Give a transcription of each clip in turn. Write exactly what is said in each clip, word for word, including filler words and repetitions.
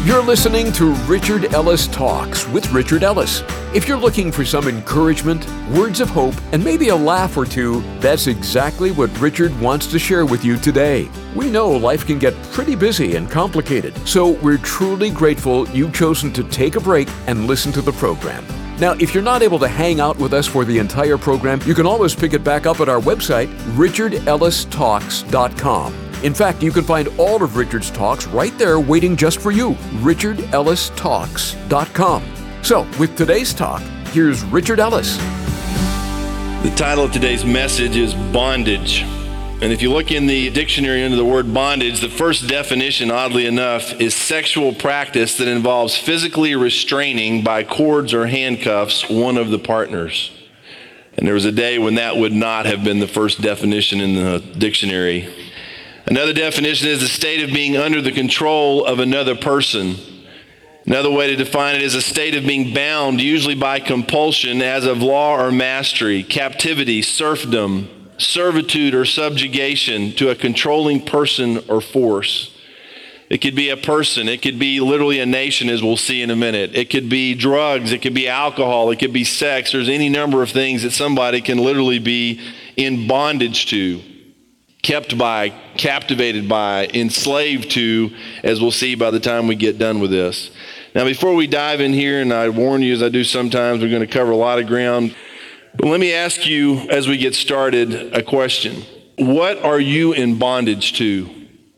You're listening to Richard Ellis Talks with Richard Ellis. If you're looking for some encouragement, words of hope, and maybe a laugh or two, that's exactly what Richard wants to share with you today. We know life can get pretty busy and complicated, so we're truly grateful you've chosen to take a break and listen to the program. Now, if you're not able to hang out with us for the entire program, you can always pick it back up at our website, richard ellis talks dot com. In fact, you can find all of Richard's talks right there waiting just for you, richard ellis talks dot com. So, with today's talk, here's Richard Ellis. The title of today's message is Bondage. And if you look in the dictionary under the word bondage, the first definition, oddly enough, is sexual practice that involves physically restraining by cords or handcuffs one of the partners. And there was a day when that would not have been the first definition in the dictionary. Another definition is the state of being under the control of another person. Another way to define it is a state of being bound, usually by compulsion, as of law or mastery, captivity, serfdom, servitude, or subjugation to a controlling person or force. It could be a person. It could be literally a nation, as we'll see in a minute. It could be drugs. It could be alcohol. It could be sex. There's any number of things that somebody can literally be in bondage to. Kept by, captivated by, enslaved to, as we'll see by the time we get done with this. Now, before we dive in here, and I warn you as I do sometimes, we're going to cover a lot of ground. But let me ask you, as we get started, a question. What are you in bondage to?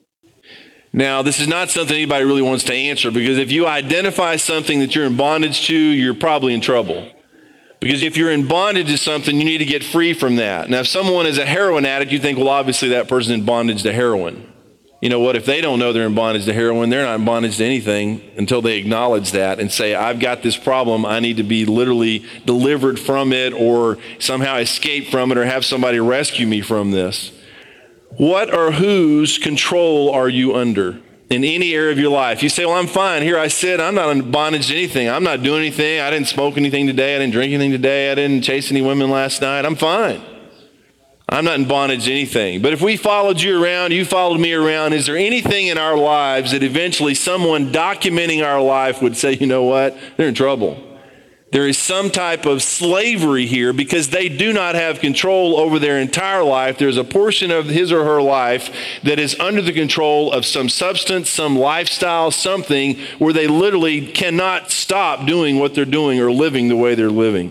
Now, this is not something anybody really wants to answer, because if you identify something that you're in bondage to, you're probably in trouble. Because if you're in bondage to something, you need to get free from that. Now, if someone is a heroin addict, you think, well, obviously that person's in bondage to heroin. You know what? If they don't know they're in bondage to heroin, they're not in bondage to anything until they acknowledge that and say, I've got this problem. I need to be literally delivered from it or somehow escape from it or have somebody rescue me from this. What or whose control are you under? In any area of your life. You say, well, I'm fine. Here I sit. I'm not in bondage to anything. I'm not doing anything. I didn't smoke anything today. I didn't drink anything today. I didn't chase any women last night. I'm fine. I'm not in bondage to anything. But if we followed you around, you followed me around, is there anything in our lives that eventually someone documenting our life would say, you know what? They're in trouble. There is some type of slavery here because they do not have control over their entire life. There's a portion of his or her life that is under the control of some substance, some lifestyle, something where they literally cannot stop doing what they're doing or living the way they're living.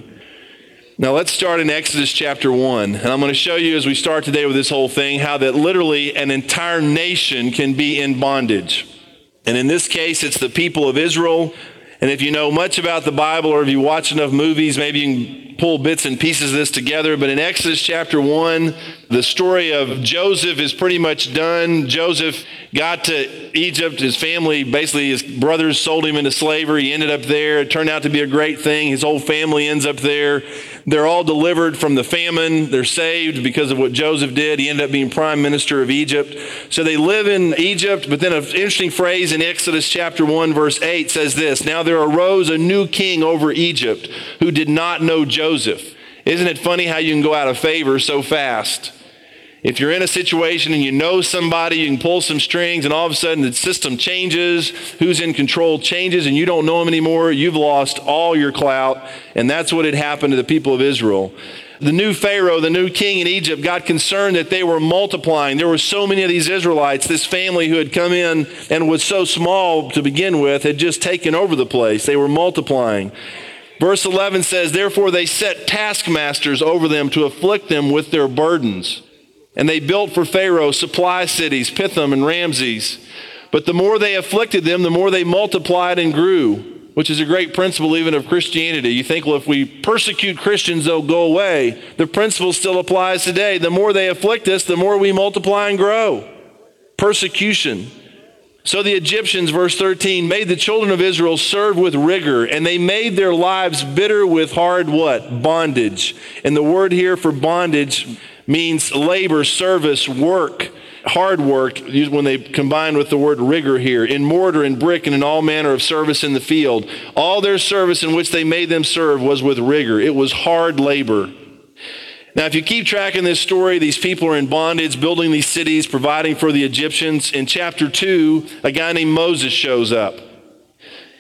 Now let's start in Exodus chapter one. And I'm going to show you as we start today with this whole thing how that literally an entire nation can be in bondage. And in this case, it's the people of Israel. And if you know much about the Bible or if you watch enough movies, maybe you can pull bits and pieces of this together. But in Exodus chapter one, the story of Joseph is pretty much done. Joseph got to Egypt. His family, basically his brothers sold him into slavery. He ended up there. It turned out to be a great thing. His whole family ends up there. They're all delivered from the famine. They're saved because of what Joseph did. He ended up being prime minister of Egypt. So they live in Egypt, but then an interesting phrase in Exodus chapter one, verse eight says this, now there arose a new king over Egypt who did not know Joseph. Isn't it funny how you can go out of favor so fast? If you're in a situation and you know somebody, you can pull some strings and all of a sudden the system changes, who's in control changes, and you don't know them anymore, you've lost all your clout. And that's what had happened to the people of Israel. The new Pharaoh, the new king in Egypt, got concerned that they were multiplying. There were so many of these Israelites. This family who had come in and was so small to begin with had just taken over the place. They were multiplying. Verse eleven says, therefore they set taskmasters over them to afflict them with their burdens. And they built for Pharaoh supply cities, Pithom and Ramses. But the more they afflicted them, the more they multiplied and grew, which is a great principle even of Christianity. You think, well, if we persecute Christians, they'll go away. The principle still applies today. The more they afflict us, the more we multiply and grow. Persecution. So the Egyptians, verse thirteen, made the children of Israel serve with rigor, and they made their lives bitter with hard what? Bondage. And the word here for bondage means labor, service, work, hard work, when they combine with the word rigor here, in mortar and brick and in all manner of service in the field. All their service in which they made them serve was with rigor. It was hard labor. Now, if you keep tracking this story, these people are in bondage, building these cities, providing for the Egyptians. In chapter two, a guy named Moses shows up.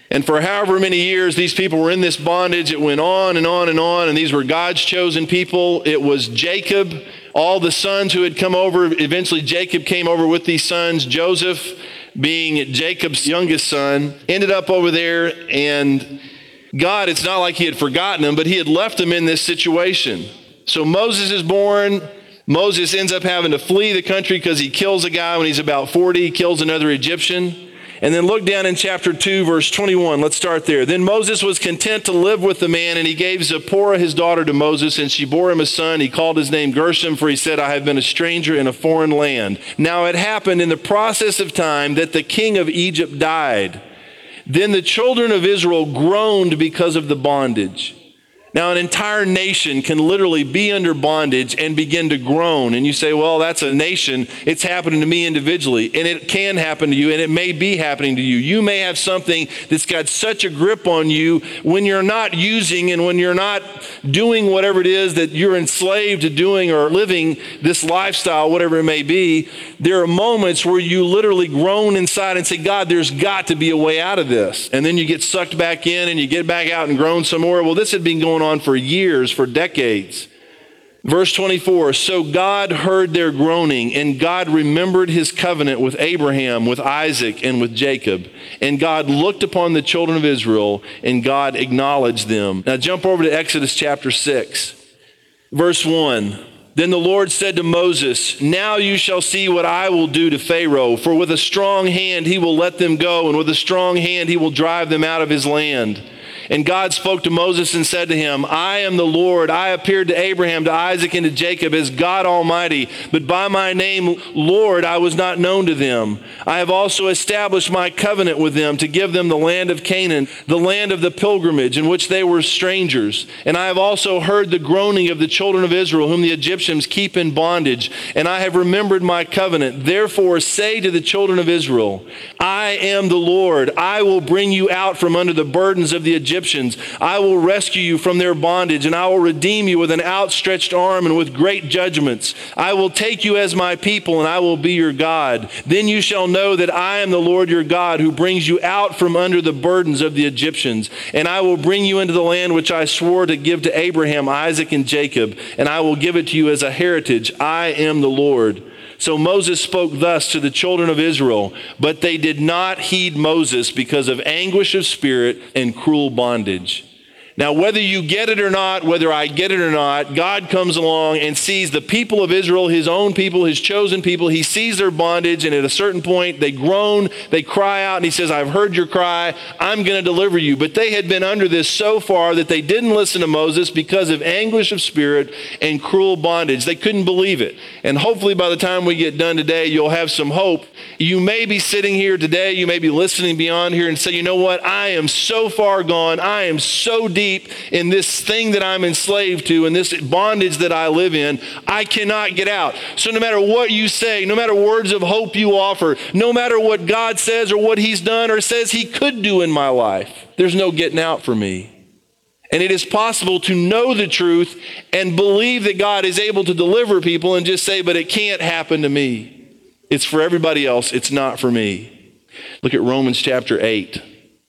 And for however many years these people were in this bondage, it went on and on and on, and these were God's chosen people. It was Jacob, all the sons who had come over. Eventually Jacob came over with these sons. Joseph, being Jacob's youngest son, ended up over there, and God, it's not like he had forgotten them, but he had left them in this situation. So Moses is born. Moses ends up having to flee the country because he kills a guy when he's about forty. He kills another Egyptian. And then look down in chapter two, verse twenty-one. Let's start there. Then Moses was content to live with the man, and he gave Zipporah his daughter to Moses, and she bore him a son. He called his name Gershom, for he said, I have been a stranger in a foreign land. Now it happened in the process of time that the king of Egypt died. Then the children of Israel groaned because of the bondage. Now, an entire nation can literally be under bondage and begin to groan. And you say, well, that's a nation. It's happening to me individually. And it can happen to you, and it may be happening to you. You may have something that's got such a grip on you when you're not using and when you're not doing whatever it is that you're enslaved to doing or living this lifestyle, whatever it may be. There are moments where you literally groan inside and say, God, there's got to be a way out of this. And then you get sucked back in and you get back out and groan some more. Well, this had been going on on for years, for decades. Verse twenty-four, so God heard their groaning, and God remembered his covenant with Abraham, with Isaac, and with Jacob. And God looked upon the children of Israel, and God acknowledged them. Now jump over to Exodus chapter six, verse one. Then the Lord said to Moses, now you shall see what I will do to Pharaoh, for with a strong hand he will let them go, and with a strong hand he will drive them out of his land. And God spoke to Moses and said to him, I am the Lord. I appeared to Abraham, to Isaac, and to Jacob as God Almighty, but by my name, Lord, I was not known to them. I have also established my covenant with them to give them the land of Canaan, the land of the pilgrimage in which they were strangers. And I have also heard the groaning of the children of Israel, whom the Egyptians keep in bondage. And I have remembered my covenant. Therefore say to the children of Israel, I am the Lord. I will bring you out from under the burdens of the Egyptians. I will rescue you from their bondage, and I will redeem you with an outstretched arm and with great judgments. I will take you as my people, and I will be your God. Then you shall know that I am the Lord your God, who brings you out from under the burdens of the Egyptians. And I will bring you into the land which I swore to give to Abraham, Isaac, and Jacob, and I will give it to you as a heritage. I am the Lord. So Moses spoke thus to the children of Israel, but they did not heed Moses because of anguish of spirit and cruel bondage. Now, whether you get it or not, whether I get it or not, God comes along and sees the people of Israel, his own people, his chosen people. He sees their bondage, and at a certain point, they groan, they cry out, and he says, I've heard your cry, I'm going to deliver you. But they had been under this so far that they didn't listen to Moses because of anguish of spirit and cruel bondage. They couldn't believe it. And hopefully by the time we get done today, you'll have some hope. You may be sitting here today, you may be listening beyond here and say, you know what, I am so far gone, I am so deep in this thing that I'm enslaved to, in this bondage that I live in, I cannot get out. So no matter what you say, no matter words of hope you offer, no matter what God says or what he's done or says he could do in my life, there's no getting out for me. And it is possible to know the truth and believe that God is able to deliver people and just say, but it can't happen to me. It's for everybody else. It's not for me. Look at Romans chapter eight,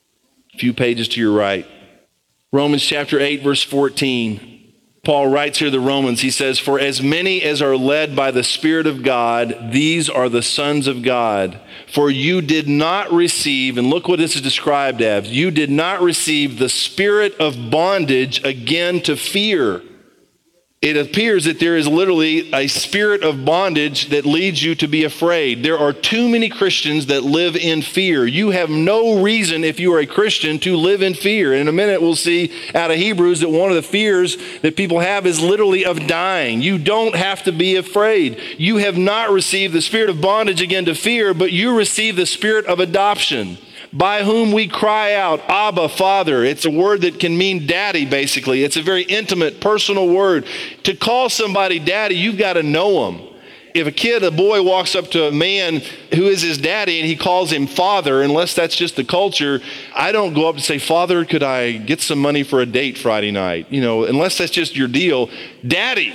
a few pages to your right. Romans chapter eight, verse fourteen. Paul writes here to the Romans, he says, for as many as are led by the Spirit of God, these are the sons of God. For you did not receive, and look what this is described as, you did not receive the spirit of bondage again to fear. It appears that there is literally a spirit of bondage that leads you to be afraid. There are too many Christians that live in fear. You have no reason, if you are a Christian, to live in fear. In a minute, we'll see out of Hebrews that one of the fears that people have is literally of dying. You don't have to be afraid. You have not received the spirit of bondage again to fear, but you receive the spirit of adoption, by whom we cry out, Abba, Father. It's a word that can mean daddy, basically. It's a very intimate, personal word. To call somebody daddy, you've got to know them. If a kid, a boy walks up to a man who is his daddy and he calls him father, unless that's just the culture, I don't go up and say, Father, could I get some money for a date Friday night? You know, unless that's just your deal. Daddy.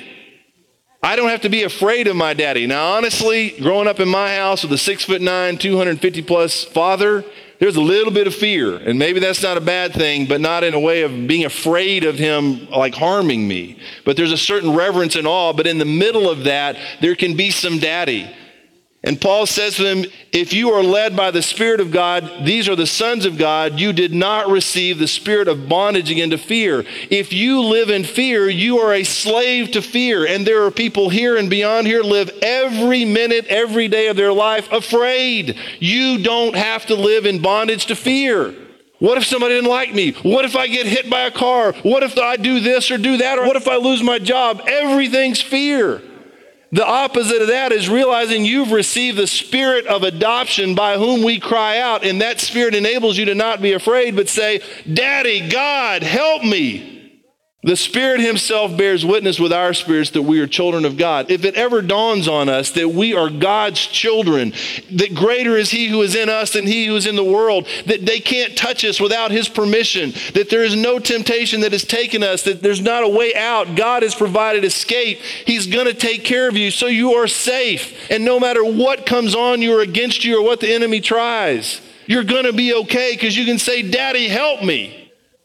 I don't have to be afraid of my daddy. Now, honestly, growing up in my house with a six foot nine, two hundred fifty plus father, There's a little bit of fear, and maybe that's not a bad thing, but not in a way of being afraid of him like harming me. But there's a certain reverence and awe, but in the middle of that, there can be some daddy. And Paul says to them, if you are led by the Spirit of God, these are the sons of God, you did not receive the spirit of bondage again to fear. If you live in fear, you are a slave to fear. And there are people here and beyond here live every minute, every day of their life afraid. You don't have to live in bondage to fear. What if somebody didn't like me? What if I get hit by a car? What if I do this or do that? Or what if I lose my job? Everything's fear. The opposite of that is realizing you've received the spirit of adoption by whom we cry out, and that spirit enables you to not be afraid, but say, Daddy, God, help me. The Spirit himself bears witness with our spirits that we are children of God. If it ever dawns on us that we are God's children, that greater is he who is in us than he who is in the world, that they can't touch us without his permission, that there is no temptation that has taken us, that there's not a way out. God has provided escape. He's going to take care of you so you are safe. And no matter what comes on you or against you or what the enemy tries, you're going to be okay because you can say, Daddy, help me.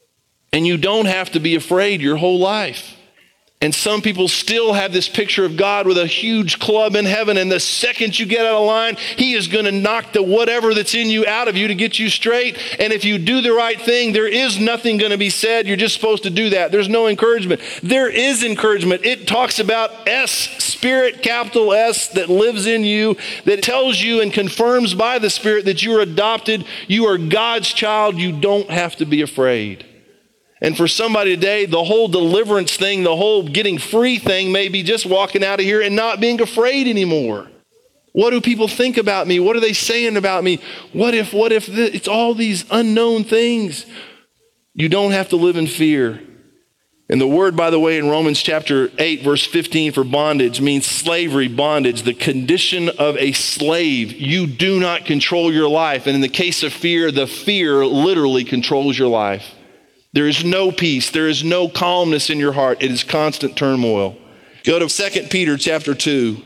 And you don't have to be afraid your whole life. And some people still have this picture of God with a huge club in heaven, and the second you get out of line, he is going to knock the whatever that's in you out of you to get you straight. And if you do the right thing, there is nothing going to be said. You're just supposed to do that. There's no encouragement. There is encouragement. It talks about S, Spirit, capital S, that lives in you, that tells you and confirms by the Spirit that you are adopted. You are God's child. You don't have to be afraid. And for somebody today, the whole deliverance thing, the whole getting free thing may be just walking out of here and not being afraid anymore. What do people think about me? What are they saying about me? What if, what if this? It's all these unknown things. You don't have to live in fear. And the word, by the way, in Romans chapter eight, verse fifteen for bondage means slavery, bondage, the condition of a slave. You do not control your life. And in the case of fear, the fear literally controls your life. There is no peace. There is no calmness in your heart. It is constant turmoil. Go to Second Peter chapter two.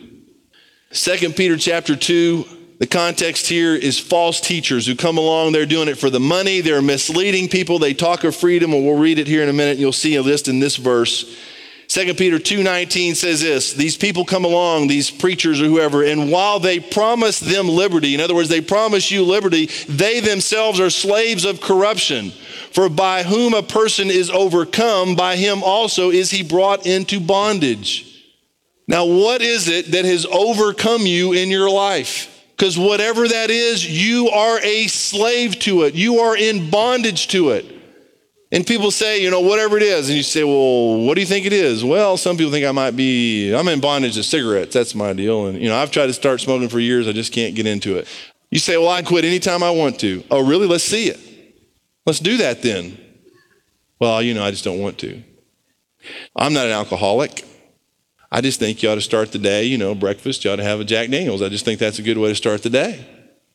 Second Peter chapter two, the context here is false teachers who come along. They're doing it for the money. They're misleading people. They talk of freedom, and we'll read it here in a minute. You'll see a list in this verse. Second Peter two nineteen says this, these people come along, these preachers or whoever, and while they promise them liberty, in other words, they promise you liberty, they themselves are slaves of corruption. For by whom a person is overcome, by him also is he brought into bondage. Now, what is it that has overcome you in your life? Because whatever that is, you are a slave to it. You are in bondage to it. And people say, you know, whatever it is. And you say, well, what do you think it is? Well, some people think I might be, I'm in bondage to cigarettes. That's my deal. And, you know, I've tried to start smoking for years. I just can't get into it. You say, well, I quit anytime I want to. Oh, really? Let's see it. Let's do that then. Well, you know, I just don't want to. I'm not an alcoholic. I just think you ought to start the day, you know, breakfast, you ought to have a Jack Daniels. I just think that's a good way to start the day.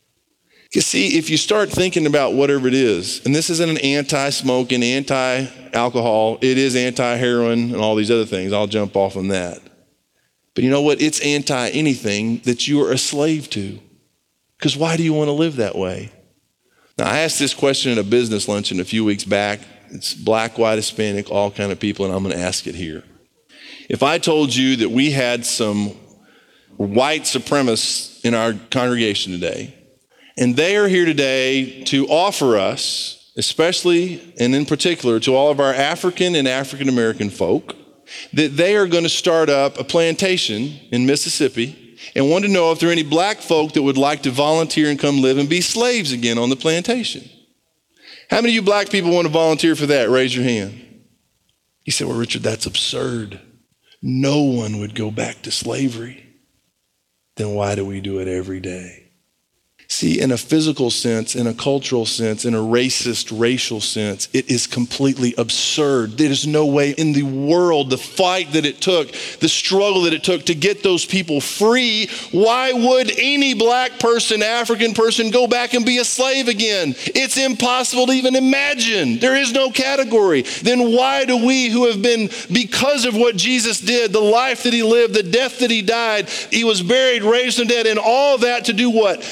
You see, if you start thinking about whatever it is, and this isn't an anti-smoking, anti-alcohol, it is anti-heroin and all these other things. I'll jump off on that. But you know what? It's anti-anything that you are a slave to. Because why do you want to live that way? Now, I asked this question at a business luncheon a few weeks back. It's black, white, Hispanic, all kind of people, and I'm going to ask it here. If I told you that we had some white supremacists in our congregation today, and they are here today to offer us, especially and in particular to all of our African and African American folk, that they are going to start up a plantation in Mississippi and want to know if there are any black folk that would like to volunteer and come live and be slaves again on the plantation. How many of you black people want to volunteer for that? Raise your hand. He said, well, Richard, that's absurd. No one would go back to slavery. Then why do we do it every day? See, in a physical sense, in a cultural sense, in a racist, racial sense, it is completely absurd. There is no way in the world, the fight that it took, the struggle that it took to get those people free, why would any black person, African person, go back and be a slave again? It's impossible to even imagine. There is no category. Then why do we who have been, because of what Jesus did, the life that he lived, the death that he died, he was buried, raised from the dead, and all that to do what? Set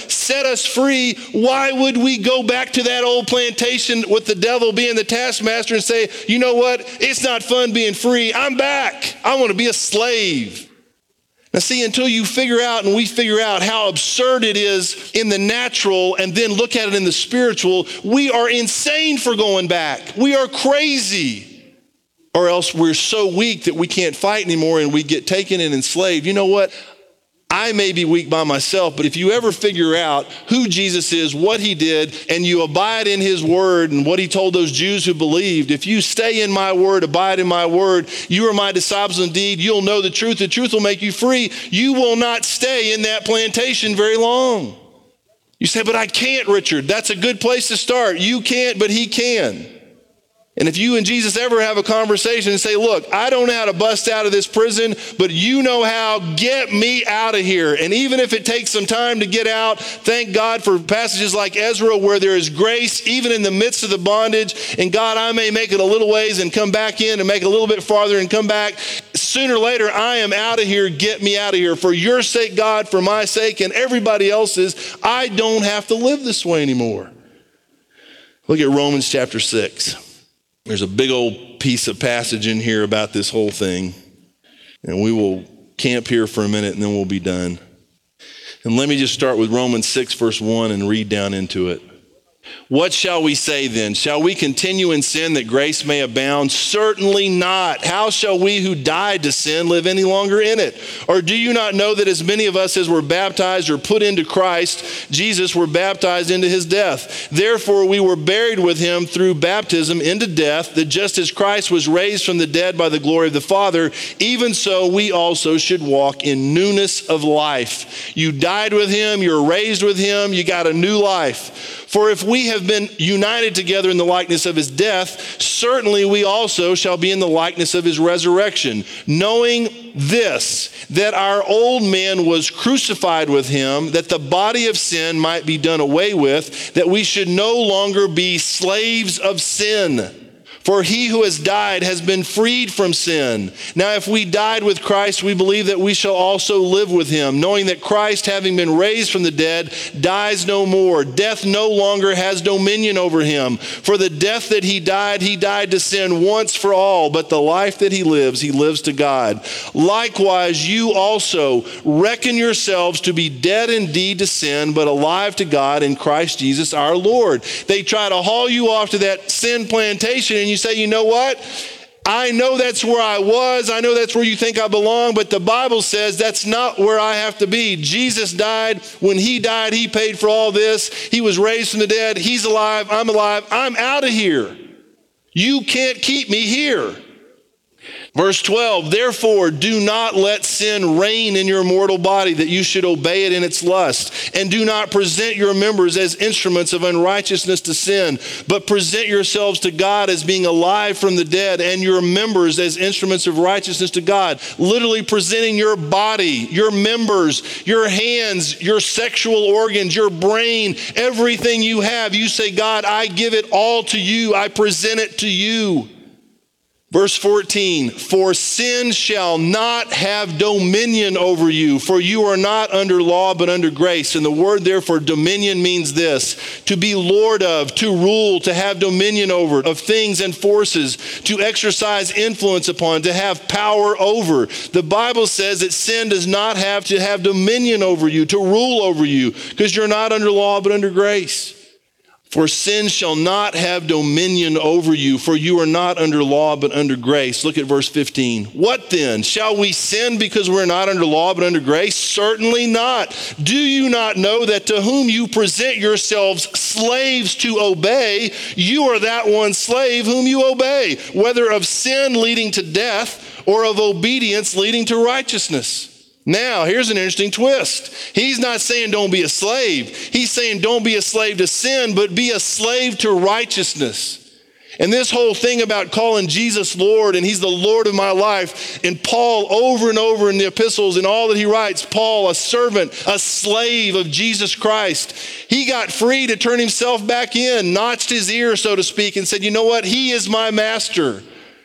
set us free, why would we go back to that old plantation with the devil being the taskmaster and say, you know what, it's not fun being free, I'm back, I want to be a slave. Now see, until you figure out and we figure out how absurd it is in the natural and then look at it in the spiritual, we are insane for going back. We are crazy. Or else we're so weak that we can't fight anymore and we get taken and enslaved. You know what? I may be weak by myself, but if you ever figure out who Jesus is, what he did, and you abide in his word and what he told those Jews who believed, if you stay in my word, abide in my word, you are my disciples indeed. You'll know the truth. The truth will make you free. You will not stay in that plantation very long. You say, but I can't, Richard. That's a good place to start. You can't, but he can. And if you and Jesus ever have a conversation and say, look, I don't know how to bust out of this prison, but you know how, get me out of here. And even if it takes some time to get out, thank God for passages like Ezra where there is grace even in the midst of the bondage. And God, I may make it a little ways and come back in and make it a little bit farther and come back. Sooner or later, I am out of here. Get me out of here. For your sake, God, for my sake and everybody else's, I don't have to live this way anymore. Look at Romans chapter six. There's a big old piece of passage in here about this whole thing. And we will camp here for a minute and then we'll be done. And let me just start with Romans six verse one and read down into it. What shall we say then? Shall we continue in sin that grace may abound? Certainly not. How shall we who died to sin live any longer in it? Or do you not know that as many of us as were baptized or put into Christ Jesus were baptized into his death? Therefore we were buried with him through baptism into death, that just as Christ was raised from the dead by the glory of the Father, even so we also should walk in newness of life. You died with him, you're raised with him, you got a new life. For if we have been united together in the likeness of his death, certainly we also shall be in the likeness of his resurrection, knowing this, that our old man was crucified with him, that the body of sin might be done away with, that we should no longer be slaves of sin. For he who has died has been freed from sin. Now, if we died with Christ, we believe that we shall also live with him, knowing that Christ, having been raised from the dead, dies no more. Death no longer has dominion over him. For the death that he died, he died to sin once for all, but the life that he lives, he lives to God. Likewise, you also reckon yourselves to be dead indeed to sin, but alive to God in Christ Jesus our Lord. They try to haul you off to that sin plantation, and you You say, you know what? I know that's where I was. I know that's where you think I belong, but the Bible says that's not where I have to be. Jesus died. When he died, he paid for all this. He was raised from the dead. He's alive. I'm alive. I'm out of here. You can't keep me here. Verse twelve, therefore do not let sin reign in your mortal body, that you should obey it in its lust. And do not present your members as instruments of unrighteousness to sin, but present yourselves to God as being alive from the dead, and your members as instruments of righteousness to God. Literally presenting your body, your members, your hands, your sexual organs, your brain, everything you have. You say, God, I give it all to you. I present it to you. Verse fourteen, for sin shall not have dominion over you, for you are not under law but under grace. And the word therefore dominion means this, to be lord of, to rule, to have dominion over, of things and forces, to exercise influence upon, to have power over. The Bible says that sin does not have to have dominion over you, to rule over you, because you're not under law but under grace. For sin shall not have dominion over you, for you are not under law but under grace. Look at verse fifteen. What then? Shall we sin because we're not under law but under grace? Certainly not. Do you not know that to whom you present yourselves slaves to obey, you are that one slave whom you obey, whether of sin leading to death or of obedience leading to righteousness? Now, here's an interesting twist. He's not saying don't be a slave. He's saying don't be a slave to sin, but be a slave to righteousness. And this whole thing about calling Jesus Lord, and he's the Lord of my life, and Paul over and over in the epistles and all that he writes, Paul, a servant, a slave of Jesus Christ. He got free to turn himself back in, notched his ear, so to speak, and said, you know what? He is my master.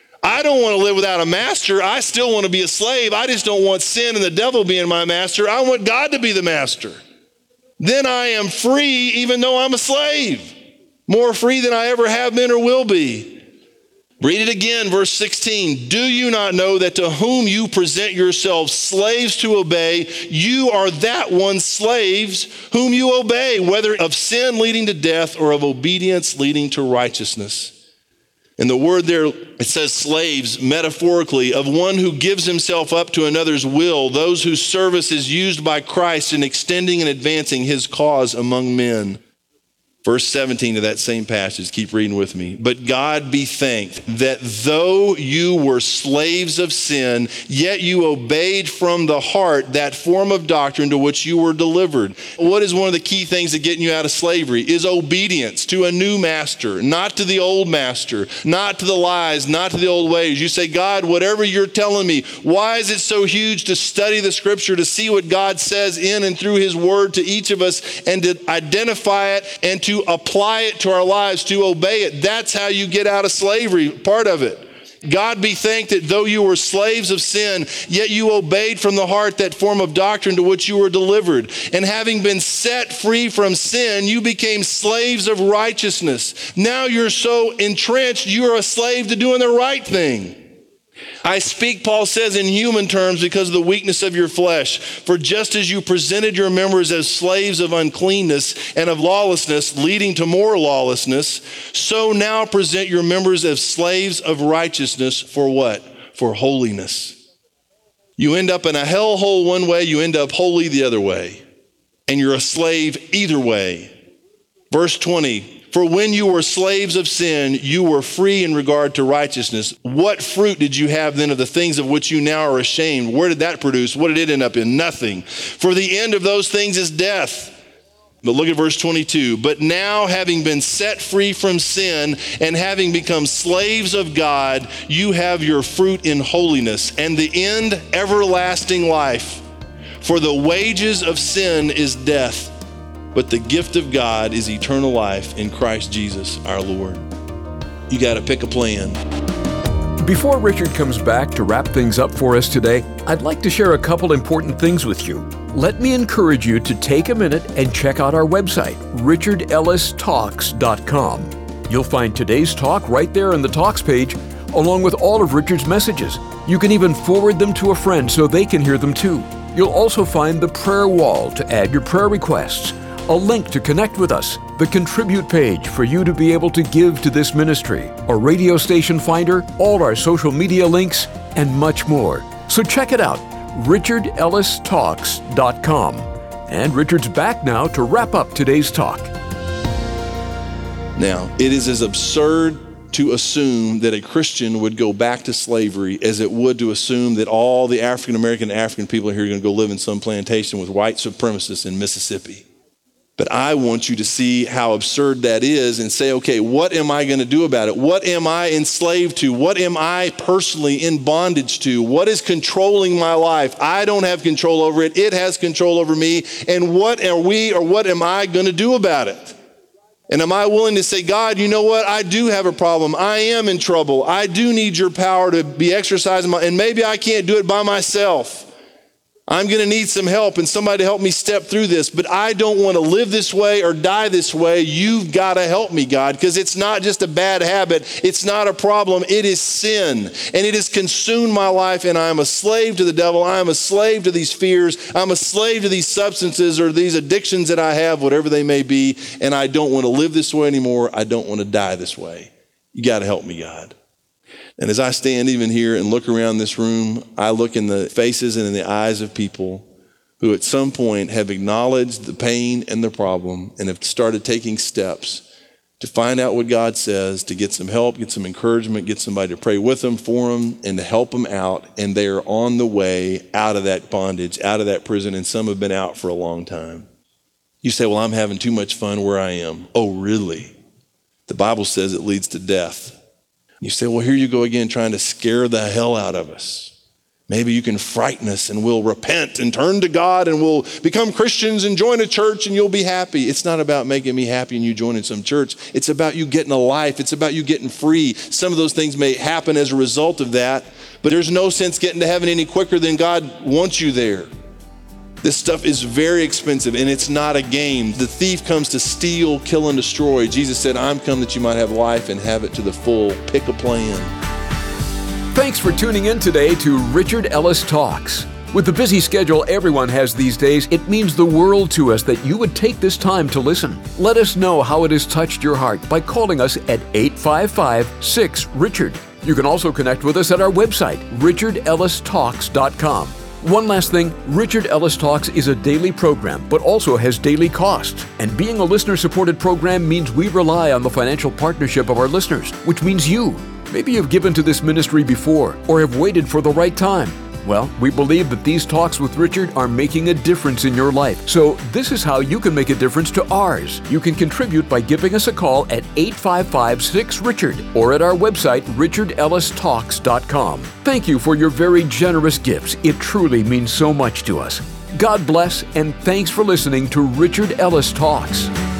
I don't want to live without a master. I still want to be a slave. I just don't want sin and the devil being my master. I want God to be the master. then I am free even though I'm a slave. More free than I ever have been or will be. Read it again, verse sixteen. Do you not know that to whom you present yourselves slaves to obey, you are that one's slaves whom you obey, whether of sin leading to death or of obedience leading to righteousness? And the word there, it says slaves, metaphorically, of one who gives himself up to another's will, those whose service is used by Christ in extending and advancing his cause among men. Verse seventeen of that same passage, keep reading with me. But God be thanked that though you were slaves of sin, yet you obeyed from the heart that form of doctrine to which you were delivered. What is one of the key things that getting you out of slavery is obedience to a new master, not to the old master, not to the lies, not to the old ways. You say, God, whatever you're telling me, why is it so huge to study the scripture, to see what God says in and through his word to each of us and to identify it and to to apply it to our lives, to obey it? That's how you get out of slavery, part of it. God be thanked that though you were slaves of sin, yet you obeyed from the heart that form of doctrine to which you were delivered. And having been set free from sin, you became slaves of righteousness. Now you're so entrenched, you're a slave to doing the right thing. I speak, Paul says, in human terms because of the weakness of your flesh. For just as you presented your members as slaves of uncleanness and of lawlessness, leading to more lawlessness, so now present your members as slaves of righteousness for what? For holiness. You end up in a hellhole one way, you end up holy the other way. And you're a slave either way. Verse twenty. For when you were slaves of sin, you were free in regard to righteousness. What fruit did you have then of the things of which you now are ashamed? Where did that produce? What did it end up in? Nothing. For the end of those things is death. But look at verse twenty-two. But now, having been set free from sin and having become slaves of God, you have your fruit in holiness, and the end, everlasting life. For the wages of sin is death, but the gift of God is eternal life in Christ Jesus our Lord. You got to pick a plan. Before Richard comes back to wrap things up for us today, I'd like to share a couple important things with you. Let me encourage you to take a minute and check out our website, richard ellis talks dot com. You'll find today's talk right there on the Talks page, along with all of Richard's messages. You can even forward them to a friend so they can hear them too. You'll also find the prayer wall to add your prayer requests, a link to connect with us, the contribute page for you to be able to give to this ministry, a radio station finder, all our social media links, and much more. So check it out, richard ellis talks dot com. And Richard's back now to wrap up today's talk. Now, it is as absurd to assume that a Christian would go back to slavery as it would to assume that all the African American and African people here are going to go live in some plantation with white supremacists in Mississippi. But I want you to see how absurd that is and say, okay, what am I going to do about it? What am I enslaved to? What am I personally in bondage to? What is controlling my life? I don't have control over it. It has control over me. And what are we or what am I going to do about it? And am I willing to say, God, you know what? I do have a problem. I am in trouble. I do need your power to be exercising my, and maybe I can't do it by myself. I'm going to need some help and somebody to help me step through this, but I don't want to live this way or die this way. You've got to help me, God, because it's not just a bad habit. It's not a problem. It is sin, and it has consumed my life, and I'm a slave to the devil. I'm a slave to these fears. I'm a slave to these substances or these addictions that I have, whatever they may be, and I don't want to live this way anymore. I don't want to die this way. You got to help me, God. And as I stand even here and look around this room, I look in the faces and in the eyes of people who at some point have acknowledged the pain and the problem and have started taking steps to find out what God says, to get some help, get some encouragement, get somebody to pray with them, for them, and to help them out. And they are on the way out of that bondage, out of that prison, and some have been out for a long time. You say, well, I'm having too much fun where I am. Oh, really? The Bible says it leads to death. You say, well, here you go again, trying to scare the hell out of us. Maybe you can frighten us and we'll repent and turn to God and we'll become Christians and join a church and you'll be happy. It's not about making me happy and you joining some church. It's about you getting a life. It's about you getting free. Some of those things may happen as a result of that, but there's no sense getting to heaven any quicker than God wants you there. This stuff is very expensive, and it's not a game. The thief comes to steal, kill, and destroy. Jesus said, I'm come that you might have life and have it to the full. Pick a plan. Thanks for tuning in today to Richard Ellis Talks. With the busy schedule everyone has these days, it means the world to us that you would take this time to listen. Let us know how it has touched your heart by calling us at eight five five, six, Richard. You can also connect with us at our website, richard ellis talks dot com. One last thing, Richard Ellis Talks is a daily program, but also has daily costs. And being a listener-supported program means we rely on the financial partnership of our listeners, which means you. Maybe you've given to this ministry before, or have waited for the right time. Well, we believe that these talks with Richard are making a difference in your life. So this is how you can make a difference to ours. You can contribute by giving us a call at eight five five, six, Richard or at our website, richard ellis talks dot com. Thank you for your very generous gifts. It truly means so much to us. God bless, and thanks for listening to Richard Ellis Talks.